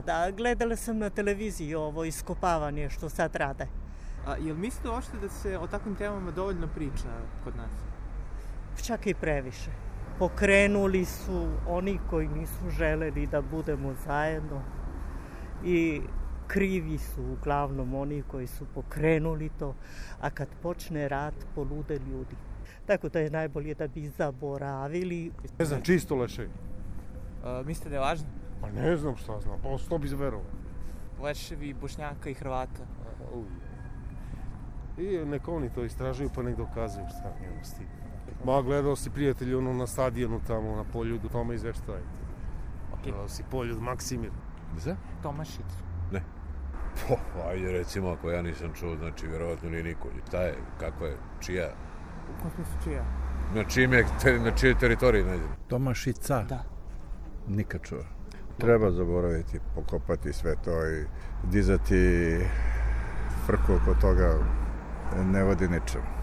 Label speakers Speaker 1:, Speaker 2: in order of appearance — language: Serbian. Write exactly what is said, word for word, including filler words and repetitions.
Speaker 1: Da, gledala sam na televiziji ovo iskopavanje što sad rade.
Speaker 2: A jel mislite uopšte da se o takvim temama dovoljno priča kod nas?
Speaker 1: Čak i previše. Pokrenuli su oni koji nisu želeli da budemo zajedno i krivi su uglavnom oni koji su pokrenuli to, a kad počne rat polude ljudi. Tako da je najbolje da bi zaboravili.
Speaker 3: Ne znam, čisto leševi.
Speaker 2: A, mislite da je važno?
Speaker 3: Pa ne znam šta znam, pa sto bi zverovao.
Speaker 2: Leševi Bošnjaka i Hrvata.
Speaker 3: I neka oni to istražuju pa nek dokazuju šta njemu stigne. Ma gledao si prijatelji ono na stadionu tamo na Poljudu, tamo izveštajte.
Speaker 2: Okay.
Speaker 3: Gledao si Poljud Maksimir.
Speaker 4: Za?
Speaker 2: Tomašić.
Speaker 4: Ne. Po, ajde recimo, ako ja nisam čuo, znači vjerovatno nije niko. Šta je, kako je, čija?
Speaker 2: U kom smislu čija?
Speaker 4: Na čim je, na čijoj teritoriji nađe?
Speaker 5: Tomašica?
Speaker 2: Da.
Speaker 5: Nikad čuo.
Speaker 6: Treba zaboraviti, pokopati sve to i dizati frku oko toga ne vodi ničemu.